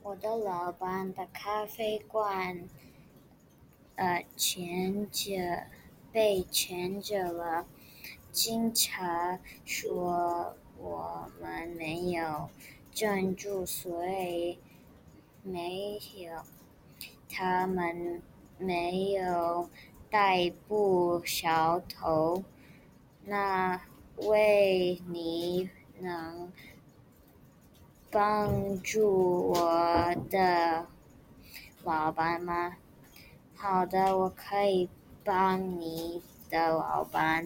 我的老板的咖啡馆被牵着了，警察说我们没有证据，所以他们没有逮捕小偷。那位你能帮助我的老板吗？好的，我可以帮你的老板。